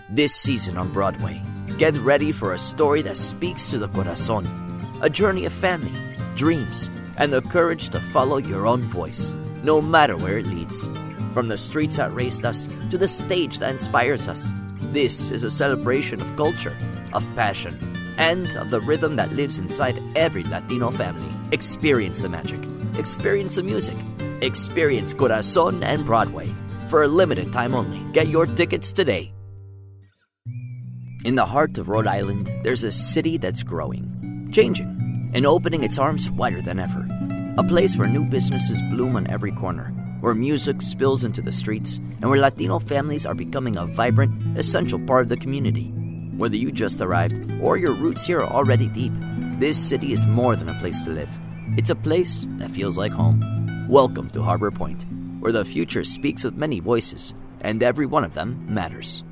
This season on Broadway, get ready for a story that speaks to the corazón, a journey of family, dreams, and the courage to follow your own voice, no matter where it leads. From the streets that raised us to the stage that inspires us, this is a celebration of culture, of passion, and of the rhythm that lives inside every Latino family. Experience the magic. Experience the music. Experience Corazón and Broadway. For a limited time only. Get your tickets today. In the heart of Rhode Island, there's a city that's growing, changing, and opening its arms wider than ever. A place where new businesses bloom on every corner, where music spills into the streets, and where Latino families are becoming a vibrant, essential part of the community. Whether you just arrived or your roots here are already deep, this city is more than a place to live. It's a place that feels like home. Welcome to Harbor Point, where the future speaks with many voices, and every one of them matters.